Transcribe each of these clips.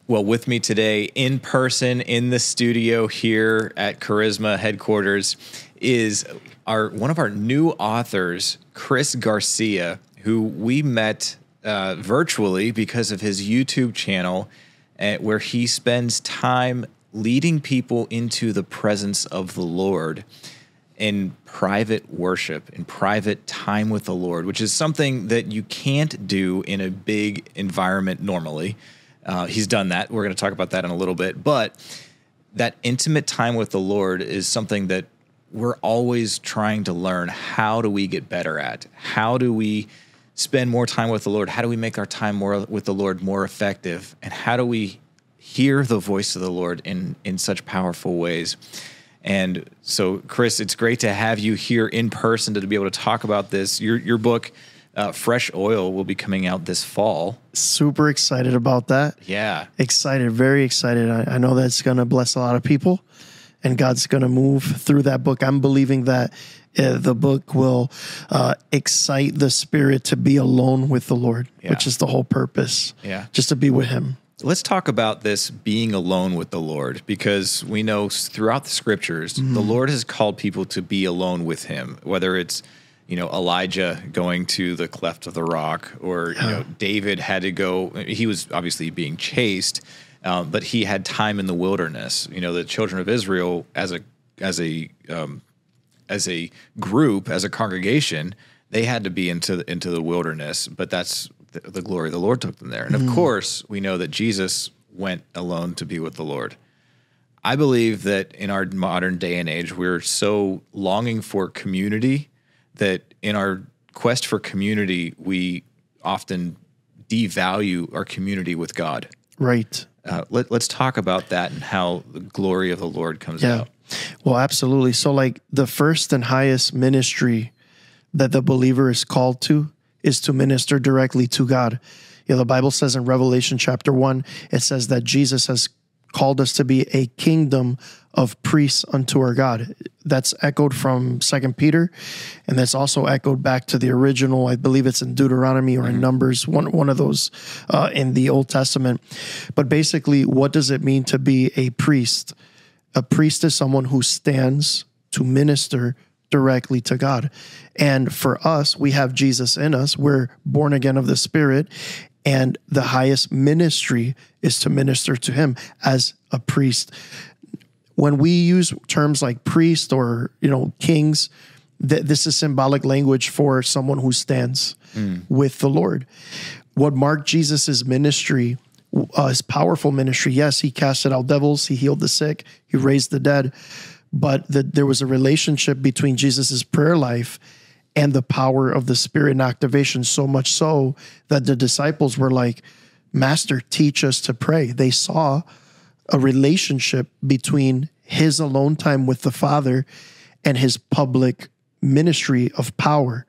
Well, with me today in person in the studio here at Charisma headquarters is one of our new authors, Chris Garcia, who we met virtually because of his YouTube channel, where he spends time leading people into the presence of the Lord in private worship, in private time with the Lord, which is something that you can't do in a big environment normally. He's done that. We're going to talk about that in a little bit. But that intimate time with the Lord is something that we're always trying to learn. How do we get better at? How do we spend more time with the Lord? How do we make our time more with the Lord more effective? And how do we hear the voice of the Lord in such powerful ways? And so, Chris, it's great to have you here in person to be able to talk about this. Your book, Fresh Oil, will be coming out this fall. Super excited about that. Yeah. Excited, very excited. I know that's going to bless a lot of people, and God's going to move through that book. I'm believing that the book will excite the spirit to be alone with the Lord, which is the whole purpose. Yeah. Just to be with him. Let's talk about this being alone with the Lord, because we know throughout the scriptures, the Lord has called people to be alone with him, whether it's, Elijah going to the cleft of the rock, or, David had to go. He was obviously being chased, but he had time in the wilderness. The children of Israel as a group, as a congregation, they had to be into the wilderness, but that's the glory of the Lord took them there. And of course, we know that Jesus went alone to be with the Lord. I believe that in our modern day and age, we're so longing for community that in our quest for community, we often devalue our community with God. Right. Let's talk about that and how the glory of the Lord comes out. Well, absolutely. So like the first and highest ministry that the believer is called to is to minister directly to God. The Bible says in Revelation chapter 1, it says that Jesus has called us to be a kingdom of priests unto our God. That's echoed from 2 Peter, and that's also echoed back to the original. I believe it's in Deuteronomy or in Numbers, one of those in the Old Testament. But basically, what does it mean to be a priest? A priest is someone who stands to minister directly to God. And for us, we have Jesus in us. We're born again of the Spirit, and the highest ministry is to minister to him as a priest. When we use terms like priest or, kings, this is symbolic language for someone who stands with the Lord. What marked Jesus's ministry, his powerful ministry, yes, he casted out devils, he healed the sick, he raised the dead, but there was a relationship between Jesus's prayer life and the power of the Spirit and activation, so much so that the disciples were like, Master, teach us to pray. They saw a relationship between his alone time with the Father and his public ministry of power.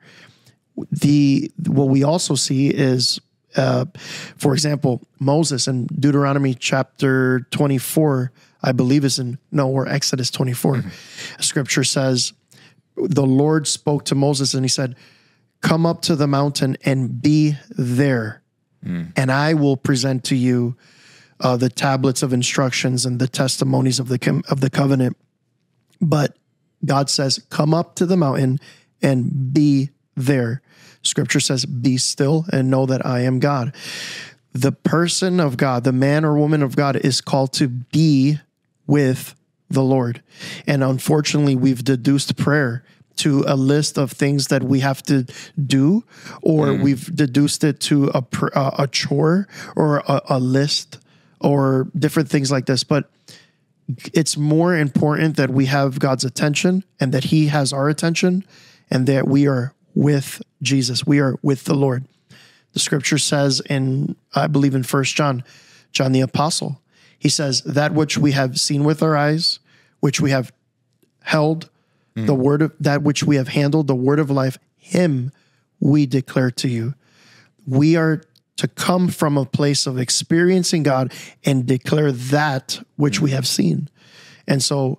What we also see is, for example, Moses in Deuteronomy chapter 24, I believe or Exodus 24. Scripture says, the Lord spoke to Moses and he said, come up to the mountain and be there, and I will present to you the tablets of instructions and the testimonies of the covenant. But God says, come up to the mountain and be there. Scripture says, be still and know that I am God. The person of God, the man or woman of God, is called to be with the Lord. And unfortunately, we've deduced prayer to a list of things that we have to do, or we've deduced it to a chore or a list or different things like this. But it's more important that we have God's attention and that he has our attention and that we are with Jesus. We are with the Lord. The scripture says I believe in 1 John the apostle, he says, that which we have seen with our eyes, which we have held, the word of that which we have handled, the word of life, him we declare to you. We are to come from a place of experiencing God and declare that which we have seen. And so,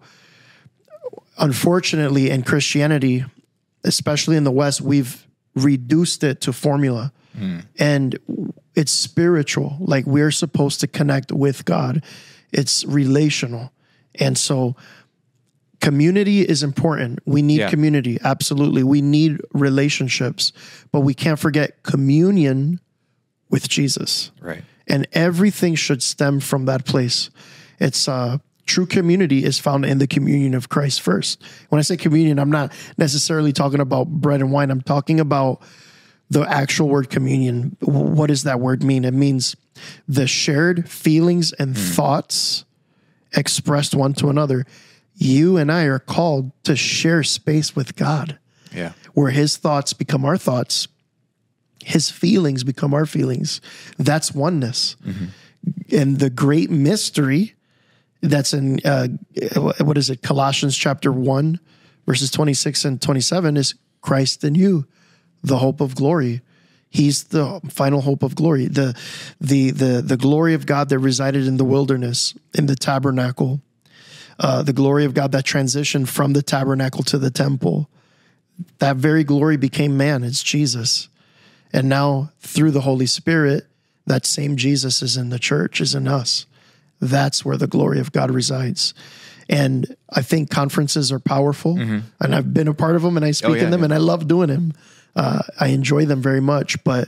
unfortunately, in Christianity, especially in the West, we've reduced it to formula. And it's spiritual. Like we're supposed to connect with God. It's relational. And so community is important. We need community. Absolutely. We need relationships, but we can't forget communion with Jesus. Right. And everything should stem from that place. It's true community is found in the communion of Christ first. When I say communion, I'm not necessarily talking about bread and wine. I'm talking about the actual word communion. What does that word mean? It means the shared feelings and thoughts expressed one to another. You and I are called to share space with God. Yeah. Where his thoughts become our thoughts, his feelings become our feelings. That's oneness. And the great mystery that's in, what is it? Colossians chapter 1, verses 26 and 27 is Christ in you, the hope of glory. He's the final hope of glory. The glory of God that resided in the wilderness, in the tabernacle, the glory of God that transitioned from the tabernacle to the temple. That very glory became man. It's Jesus. And now through the Holy Spirit, that same Jesus is in the church, is in us. That's where the glory of God resides. And I think conferences are powerful, and I've been a part of them, and I speak in them, and I love doing them. I enjoy them very much, but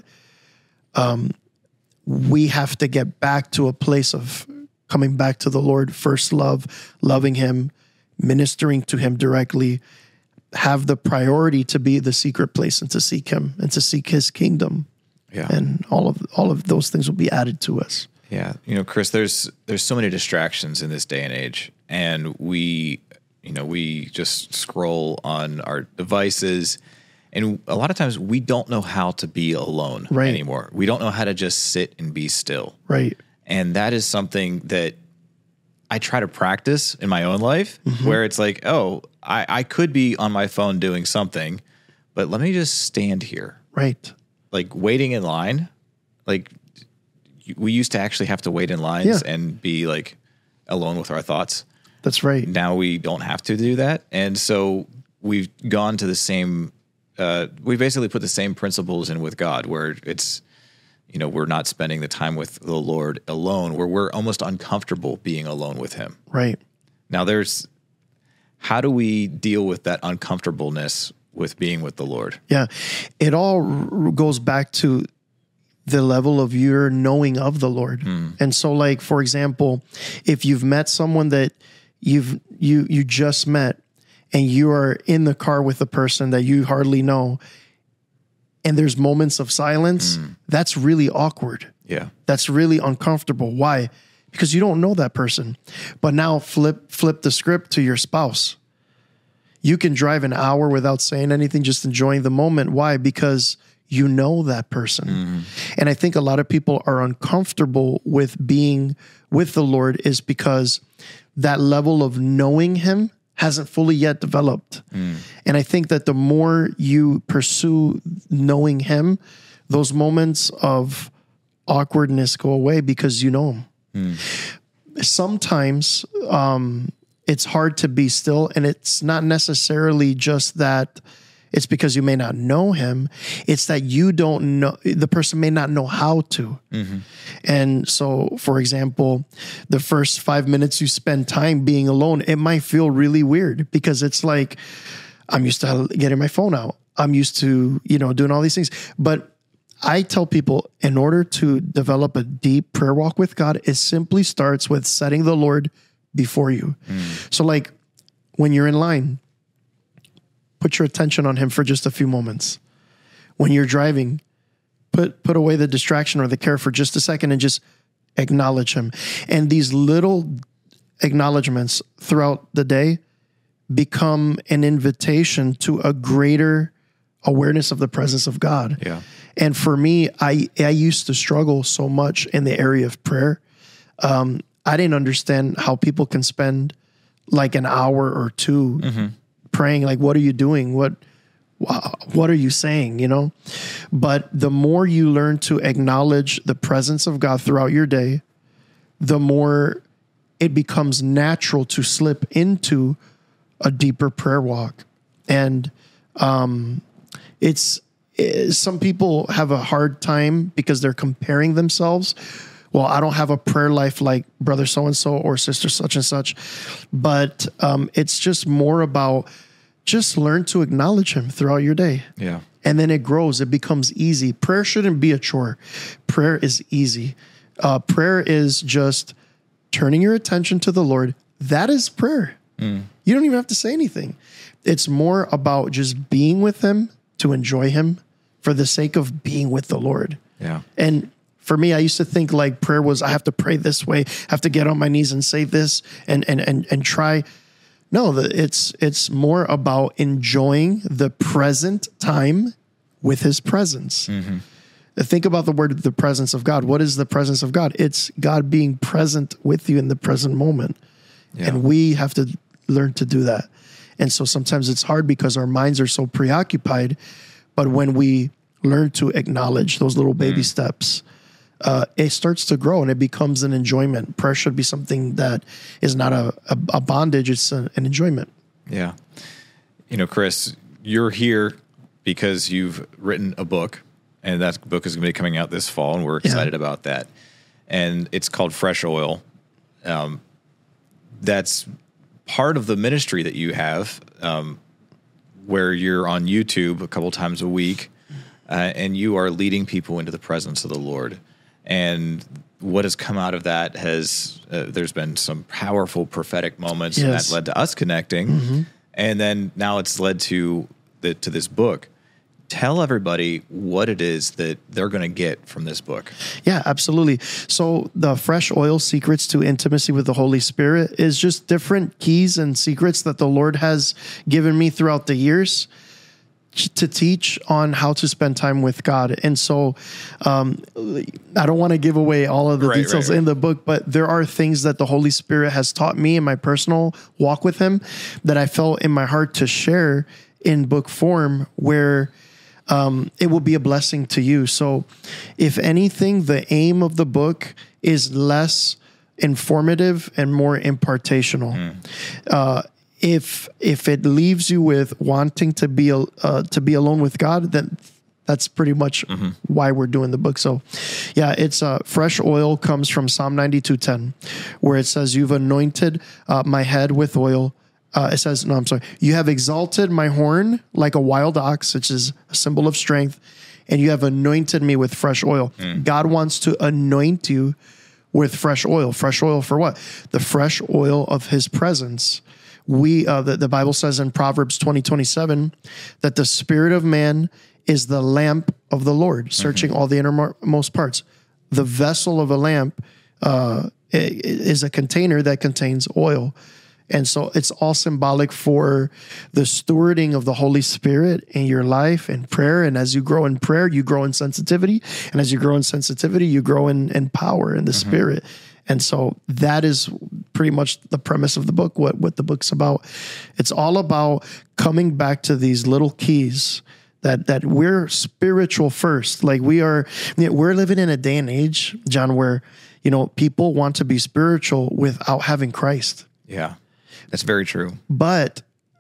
we have to get back to a place of coming back to the Lord, first love, loving him, ministering to him directly, have the priority to be the secret place and to seek him and to seek his kingdom. Yeah. And all of those things will be added to us. Yeah. You know, Chris, there's so many distractions in this day and age, and we just scroll on our devices, and a lot of times we don't know how to be alone anymore. We don't know how to just sit and be still. Right. And that is something that I try to practice in my own life, where it's like, oh, I could be on my phone doing something, but let me just stand here. Right. Like waiting in line, like we used to actually have to wait in lines and be like alone with our thoughts. That's right. Now we don't have to do that. And so we've gone to the same, we basically put the same principles in with God, where it's, we're not spending the time with the Lord alone, where we're almost uncomfortable being alone with him. Right. Now how do we deal with that uncomfortableness with being with the Lord? Yeah. It all goes back to the level of your knowing of the Lord. And so, like, for example, if you've met someone that you just met, and you are in the car with a person that you hardly know, and there's moments of silence, that's really awkward. Yeah. That's really uncomfortable. Why? Because you don't know that person. But now flip the script to your spouse. You can drive an hour without saying anything, just enjoying the moment. Why? Because you know that person. And I think a lot of people are uncomfortable with being with the Lord is because that level of knowing him hasn't fully yet developed. And I think that the more you pursue knowing him, those moments of awkwardness go away because you know him. Sometimes it's hard to be still, and it's not necessarily just that it's because you may not know him. It's that you don't know, the person may not know how to. And so, for example, the first 5 minutes you spend time being alone, it might feel really weird because it's like, I'm used to getting my phone out. I'm used to, doing all these things. But I tell people, in order to develop a deep prayer walk with God, it simply starts with setting the Lord before you. So like when you're in line, put your attention on him for just a few moments. When you're driving, put away the distraction or the care for just a second and just acknowledge him. And these little acknowledgments throughout the day become an invitation to a greater awareness of the presence of God. Yeah. And for me, I used to struggle so much in the area of prayer. I didn't understand how people can spend like an hour or two praying. Like, what are you doing? What are you saying? But the more you learn to acknowledge the presence of God throughout your day, the more it becomes natural to slip into a deeper prayer walk. And it's some people have a hard time because they're comparing themselves. Well, I don't have a prayer life like brother so-and-so or sister such and such, but it's just more about just learn to acknowledge him throughout your day. Yeah. And then it grows. It becomes easy. Prayer shouldn't be a chore. Prayer is easy. Prayer is just turning your attention to the Lord. That is prayer. You don't even have to say anything. It's more about just being with him, to enjoy him for the sake of being with the Lord. Yeah. And for me, I used to think like prayer was, I have to pray this way, have to get on my knees and say this and try. No, it's more about enjoying the present time with his presence. Think about the word, the presence of God. What is the presence of God? It's God being present with you in the present moment. Yeah. And we have to learn to do that. And so sometimes it's hard because our minds are so preoccupied. But when we learn to acknowledge those little baby steps, it starts to grow and it becomes an enjoyment. Prayer should be something that is not a bondage. It's an enjoyment. Yeah. You know, Chris, you're here because you've written a book, and that book is going to be coming out this fall, and we're excited about that. And it's called Fresh Oil. That's part of the ministry that you have, where you're on YouTube a couple times a week, and you are leading people into the presence of the Lord. And what has come out of that has, there's been some powerful prophetic moments, and that led to us connecting. And then now it's led to this book. Tell everybody what it is that they're going to get from this book. Yeah, absolutely. So the Fresh Oil Secrets to Intimacy with the Holy Spirit is just different keys and secrets that the Lord has given me throughout the years to teach on how to spend time with God. And so I don't want to give away all of the details in the book, but there are things that the Holy Spirit has taught me in my personal walk with him that I felt in my heart to share in book form, where it will be a blessing to you. So if anything, the aim of the book is less informative and more impartational. If it leaves you with wanting to be alone with God, then that's pretty much why we're doing the book. So yeah, it's Fresh Oil comes from Psalm 92:10, where it says, "You've anointed my head with oil." It says, no, I'm sorry. "You have exalted my horn like a wild ox," which is a symbol of strength, "and you have anointed me with fresh oil." God wants to anoint you with fresh oil. Fresh oil for what? The fresh oil of his presence. The Bible says in Proverbs 20:27 that the spirit of man is the lamp of the Lord, searching all the innermost parts. The vessel of a lamp is a container that contains oil. And so it's all symbolic for the stewarding of the Holy Spirit in your life and prayer. And as you grow in prayer, you grow in sensitivity. And as you grow in sensitivity, you grow in power in the Spirit. And so that is pretty much the premise of the book, what the book's about. It's all about coming back to these little keys that we're spiritual first. Like we're living in a day and age, John, where, people want to be spiritual without having Christ. Yeah. That's very true. But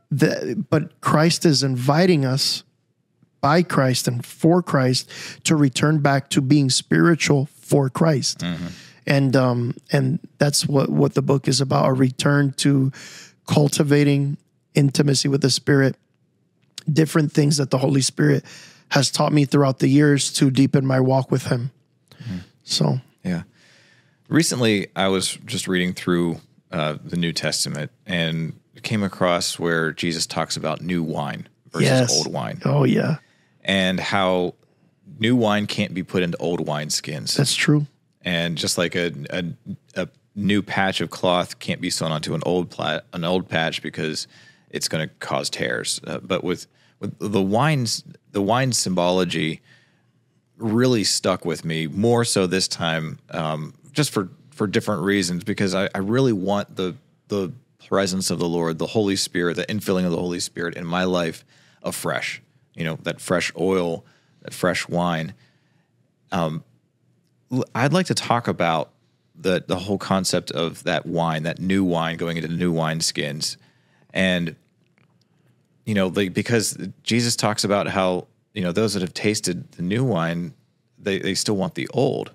Christ is inviting us by Christ and for Christ to return back to being spiritual for Christ. And that's what the book is about, a return to cultivating intimacy with the Spirit, different things that the Holy Spirit has taught me throughout the years to deepen my walk with him. So, yeah. Recently, I was just reading through the New Testament and came across where Jesus talks about new wine versus old wine. Oh, yeah. And how new wine can't be put into old wine skins. That's true. And just like a new patch of cloth can't be sewn onto an old patch because it's going to cause tears. But with the wine symbology really stuck with me more so this time, just for different reasons, because I really want the presence of the Lord, the Holy Spirit, the infilling of the Holy Spirit in my life afresh. That fresh oil, that fresh wine. I'd like to talk about the whole concept of that wine, that new wine going into new wine skins. And, because Jesus talks about how those that have tasted the new wine, they still want the old.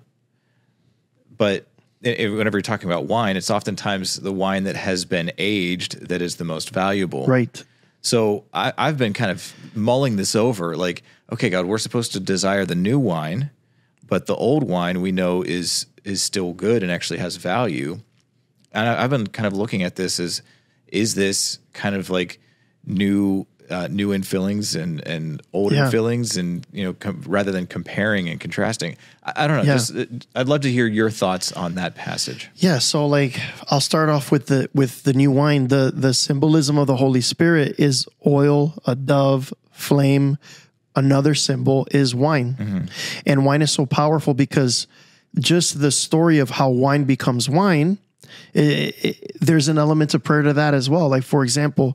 But whenever you're talking about wine, it's oftentimes the wine that has been aged that is the most valuable. Right. So I've been kind of mulling this over, like, okay, God, we're supposed to desire the new wine, but the old wine we know is still good and actually has value. And I've been kind of looking at this as, is this kind of like new infillings and old infillings, and rather than comparing and contrasting? I don't know. Yeah. I'd love to hear your thoughts on that passage. Yeah. So like, I'll start off with the new wine. The symbolism of the Holy Spirit is oil, a dove, flame. Another symbol is wine. Mm-hmm. And wine is so powerful because just the story of how wine becomes wine, there's an element of prayer to that as well. Like, for example,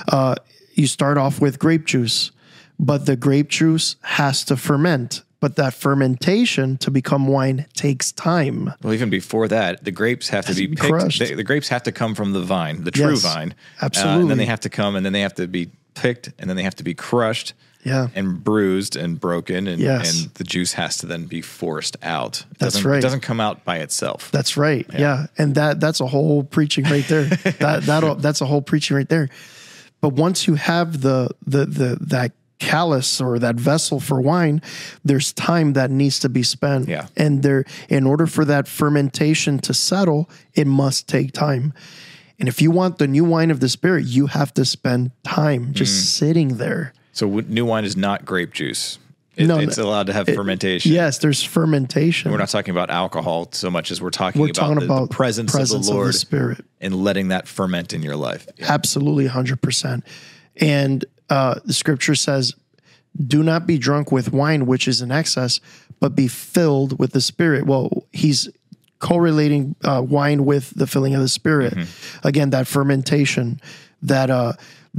you start off with grape juice, but the grape juice has to ferment. But that fermentation to become wine takes time. Well, even before that, the grapes have to be picked. Crushed. The grapes have to come from the vine, the true vine. Absolutely. And then they have to come, and then they have to be picked, and then they have to be crushed. Yeah. And bruised and broken, and Yes. and the juice has to then be forced out. That's right. It doesn't come out by itself. That's right. Yeah. And that's a whole preaching right there. That's a whole preaching right there. But once you have that callus or that vessel for wine, there's time that needs to be spent. Yeah. And in order for that fermentation to settle, it must take time. And if you want the new wine of the Spirit, you have to spend time just sitting there. So new wine is not grape juice. No, it's allowed to have fermentation. Yes, there's fermentation. We're not talking about alcohol so much as we're talking about the presence of the Lord, of the Spirit, and letting that ferment in your life. Yeah. Absolutely, 100%. And the Scripture says, "Do not be drunk with wine, which is in excess, but be filled with the Spirit." Well, he's correlating wine with the filling of the Spirit. Mm-hmm. Again, that fermentation, that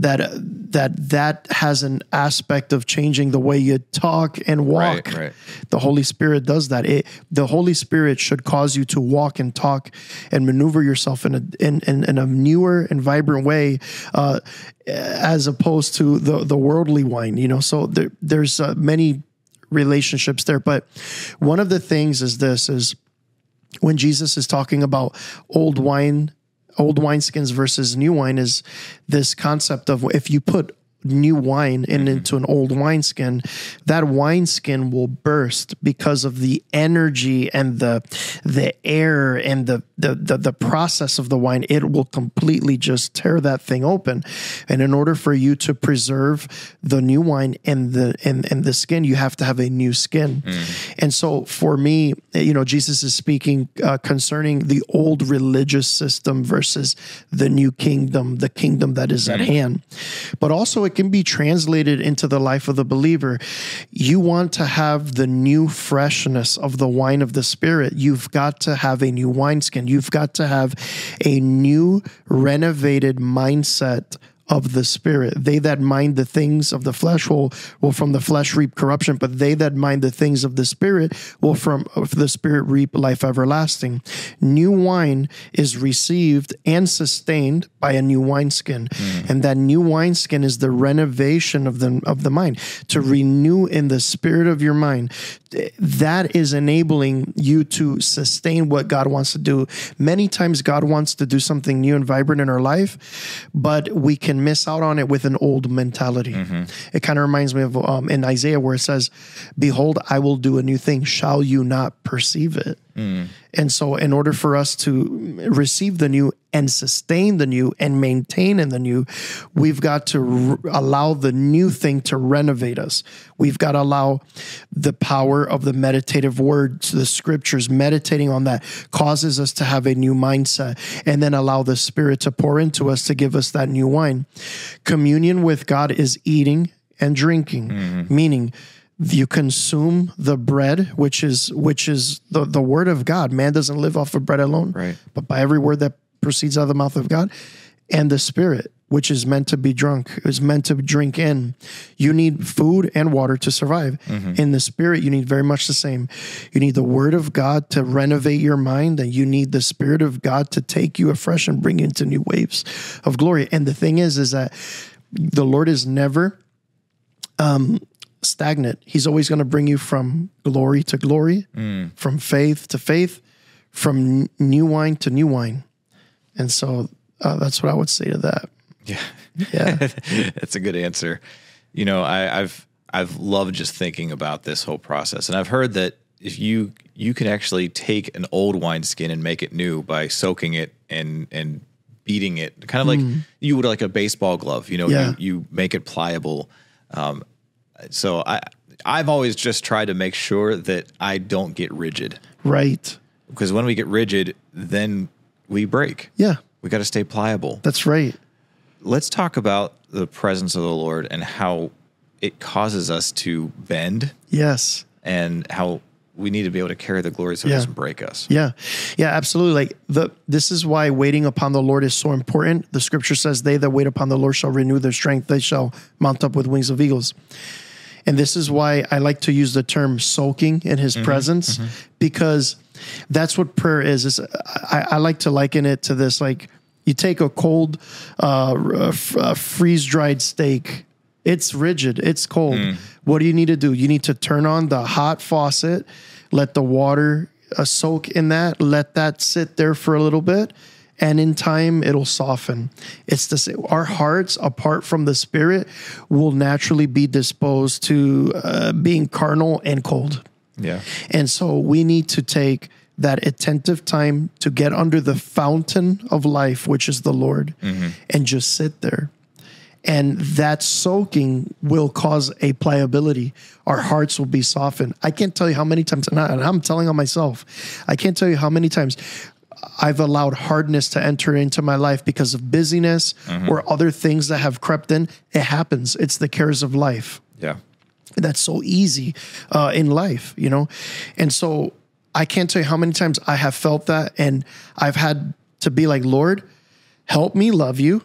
has an aspect of changing the way you talk and walk. Right. The Holy Spirit does that. The Holy Spirit should cause you to walk and talk and maneuver yourself in a newer and vibrant way, as opposed to the worldly wine. So there's many relationships there. But one of the things is when Jesus is talking about old wineskins versus new wine, is this concept of, if you put new wine into an old wineskin, that wineskin will burst because of the energy and the air and the process of the wine. It will completely just tear that thing open. And in order for you to preserve the new wine and the skin, you have to have a new skin. And so for me, Jesus is speaking concerning the old religious system versus the new kingdom, the kingdom that is at hand. But also it can be translated into the life of the believer. You want to have the new freshness of the wine of the Spirit. You've got to have a new wineskin. You've got to have a new renovated mindset of the Spirit. They that mind the things of the flesh will from the flesh reap corruption, but they that mind the things of the Spirit will from the Spirit reap life everlasting. New wine is received and sustained by a new wineskin. And that new wineskin is the renovation of the mind, to renew in the spirit of your mind. That is enabling you to sustain what God wants to do. Many times God wants to do something new and vibrant in our life, but we can miss out on it with an old mentality. It kind of reminds me of in Isaiah, where it says, "Behold, I will do a new thing. Shall you not perceive it?" And so in order for us to receive the new and sustain the new and maintain in the new, we've got to allow the new thing to renovate us. We've got to allow the power of the meditative words, the scriptures, meditating on that causes us to have a new mindset, and then allow the Spirit to pour into us to give us that new wine. Communion with God is eating and drinking, meaning you consume the bread, which is the word of God. Man doesn't live off of bread alone, right, but by every word that proceeds out of the mouth of God. And the Spirit, which is meant to be drunk, is meant to drink in. You need food and water to survive. In the Spirit, you need very much the same. You need the Word of God to renovate your mind, and you need the Spirit of God to take you afresh and bring you into new waves of glory. And the thing is that the Lord is never stagnant. He's always going to bring you from glory to glory, from faith to faith, from new wine to new wine. And so that's what I would say to that. Yeah. Yeah. That's a good answer. You know, I've loved just thinking about this whole process. And I've heard that if you can actually take an old wineskin and make it new by soaking it and beating it, kind of like you would like a baseball glove, you know, you make it pliable. So I've always just tried to make sure that I don't get rigid. Right. Because when we get rigid, then we break. Yeah. We got to stay pliable. That's right. Let's talk about the presence of the Lord and how it causes us to bend. Yes. And how we need to be able to carry the glory so it doesn't break us. Yeah. Yeah, absolutely. This is why waiting upon the Lord is so important. The scripture says, they that wait upon the Lord shall renew their strength. They shall mount up with wings of eagles. And this is why I like to use the term soaking in his presence, because that's what prayer is. I like to liken it to this, like you take a cold, freeze-dried steak. It's rigid. It's cold. What do you need to do? You need to turn on the hot faucet, let the water soak in that, let that sit there for a little bit, and in time it'll soften. It's the same. Our hearts, apart from the Spirit, will naturally be disposed to being carnal and cold. Yeah. And so we need to take that attentive time to get under the fountain of life, which is the Lord, and just sit there. And that soaking will cause a pliability. Our hearts will be softened. I can't tell you how many times, and I'm telling on myself, I can't tell you how many times I've allowed hardness to enter into my life because of busyness or other things that have crept in. It happens. It's the cares of life. Yeah. That's so easy in life, you know? And so I can't tell you how many times I have felt that, and I've had to be like, Lord, help me love you.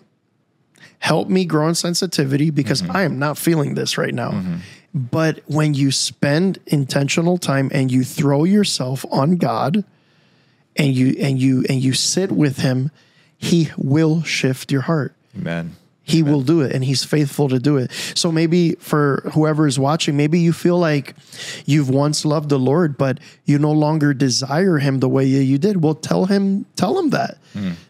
Help me grow in sensitivity because I am not feeling this right now. But when you spend intentional time and you throw yourself on God and you sit with him, he will shift your heart. Amen. He will do it, and he's faithful to do it. So maybe for whoever is watching, maybe you feel like you've once loved the Lord, but you no longer desire him the way you did. Well, tell him that.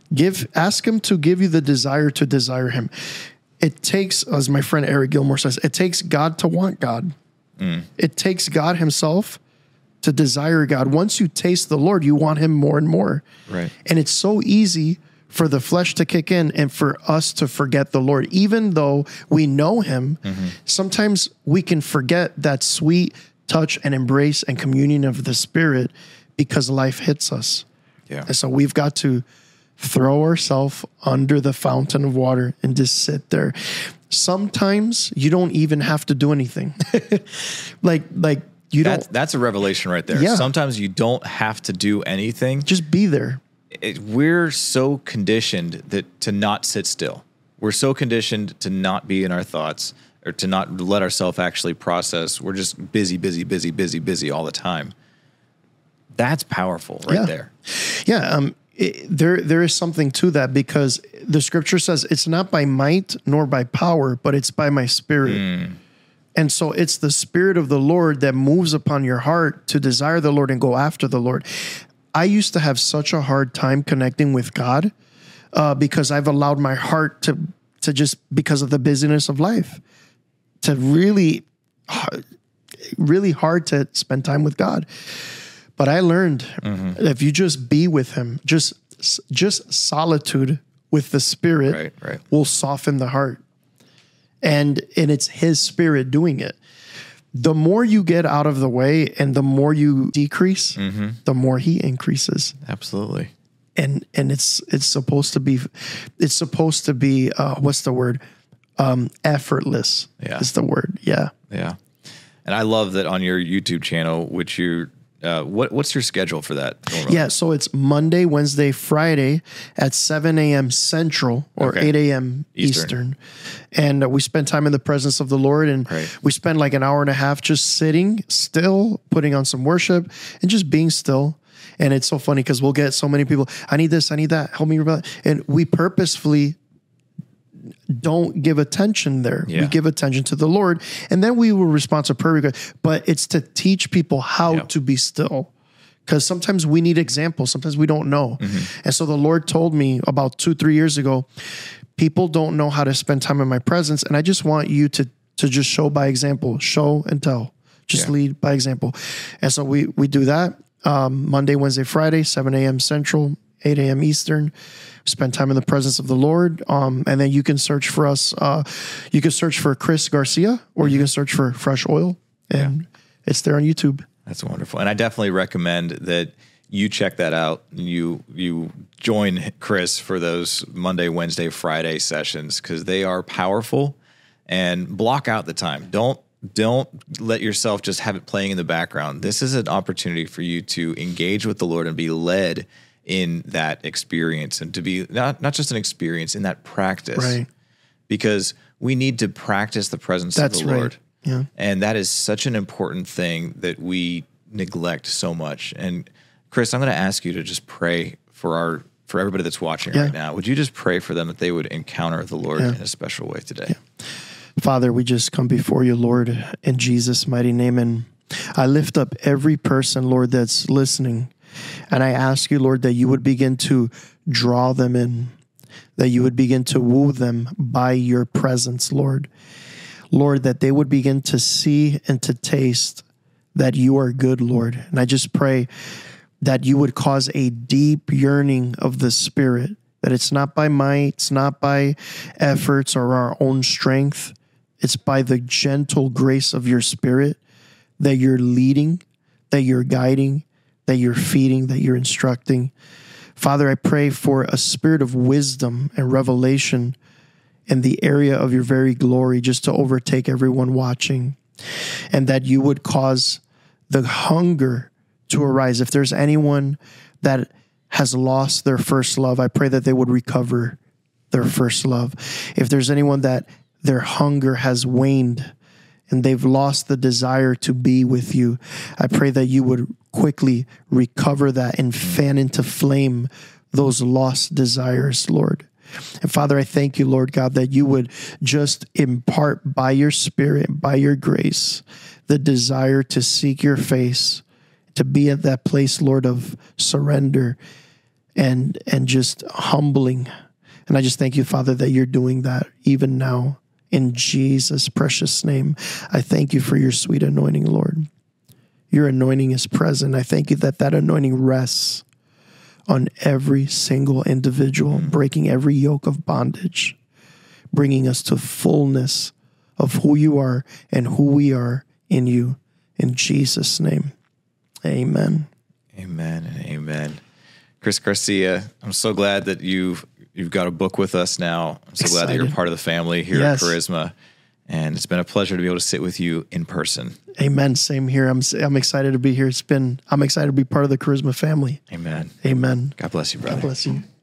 Ask him to give you the desire to desire him. It takes, as my friend Eric Gilmore says, it takes God to want God. It takes God himself to desire God. Once you taste the Lord, you want him more and more. Right. And it's so easy for the flesh to kick in and for us to forget the Lord. Even though we know him, sometimes we can forget that sweet touch and embrace and communion of the Spirit because life hits us. Yeah. And so we've got to throw ourselves under the fountain of water and just sit there. Sometimes you don't even have to do anything. like you don't. That's a revelation right there. Yeah. Sometimes you don't have to do anything. Just be there. We're so conditioned to not sit still. We're so conditioned to not be in our thoughts or to not let ourselves actually process. We're just busy all the time. That's powerful right there. Yeah. There is something to that because the scripture says it's not by might nor by power, but it's by my Spirit. And so it's the Spirit of the Lord that moves upon your heart to desire the Lord and go after the Lord. I used to have such a hard time connecting with God because I've allowed my heart to just, because of the busyness of life, to really hard to spend time with God. But I learned if you just be with him, just solitude with the Spirit will soften the heart. And it's his Spirit doing it. The more you get out of the way and the more you decrease, the more he increases. Absolutely. And it's supposed to be what's the word? Effortless is the word. Yeah. Yeah. And I love that on your YouTube channel, which you're what's your schedule for that? Yeah, so it's Monday, Wednesday, Friday at 7 a.m. Central or 8 a.m. Eastern. And we spend time in the presence of the Lord, and we spend like an hour and a half just sitting still, putting on some worship, and just being still. And it's so funny because we'll get so many people, I need this, I need that, help me. And we purposefully don't give attention there. Yeah. We give attention to the Lord, and then we will respond to prayer requests. But it's to teach people how to be still. Because sometimes we need examples. Sometimes we don't know. And so the Lord told me about 2-3 years ago, people don't know how to spend time in my presence. And I just want you to just show by example, show and tell, just lead by example. And so we do that Monday, Wednesday, Friday, 7 a.m. Central, 8 a.m. Eastern. Spend time in the presence of the Lord. And then you can search for us. You can search for Chris Garcia, or you can search for Fresh Oil, and it's there on YouTube. That's wonderful. And I definitely recommend that you check that out. You join Chris for those Monday, Wednesday, Friday sessions, because they are powerful, and block out the time. Don't let yourself just have it playing in the background. This is an opportunity for you to engage with the Lord and be led in that experience, and to be not just an experience, in that practice. Right. Because we need to practice the presence of the Lord. Yeah. And that is such an important thing that we neglect so much. And Chris, I'm going to ask you to just pray for everybody that's watching right now. Would you just pray for them that they would encounter the Lord in a special way today? Father, we just come before you, Lord, in Jesus' mighty name. And I lift up every person, Lord, that's listening. And I ask you, Lord, that you would begin to draw them in, that you would begin to woo them by your presence, Lord. Lord, that they would begin to see and to taste that you are good, Lord. And I just pray that you would cause a deep yearning of the Spirit, that it's not by might, it's not by efforts or our own strength. It's by the gentle grace of your Spirit that you're leading, that you're guiding, that you're feeding, that you're instructing. Father, I pray for a spirit of wisdom and revelation in the area of your very glory, just to overtake everyone watching, and that you would cause the hunger to arise. If there's anyone that has lost their first love, I pray that they would recover their first love. If there's anyone that their hunger has waned and they've lost the desire to be with you, I pray that you would quickly recover that and fan into flame those lost desires, Lord. And Father, I thank you, Lord God, that you would just impart by your Spirit, by your grace, the desire to seek your face, to be at that place, Lord, of surrender and just humbling. And I just thank you, Father, that you're doing that even now. In Jesus' precious name, I thank you for your sweet anointing, Lord. Your anointing is present. I thank you that that anointing rests on every single individual, breaking every yoke of bondage, bringing us to fullness of who you are and who we are in you. In Jesus' name, amen. Amen and amen. Chris Garcia, I'm so glad that you've got a book with us now. I'm so glad that you're part of the family here at Charisma. And it's been a pleasure to be able to sit with you in person. Amen. Same here. I'm excited to be here. I'm excited to be part of the Charisma family. Amen. Amen. God bless you, brother. God bless you.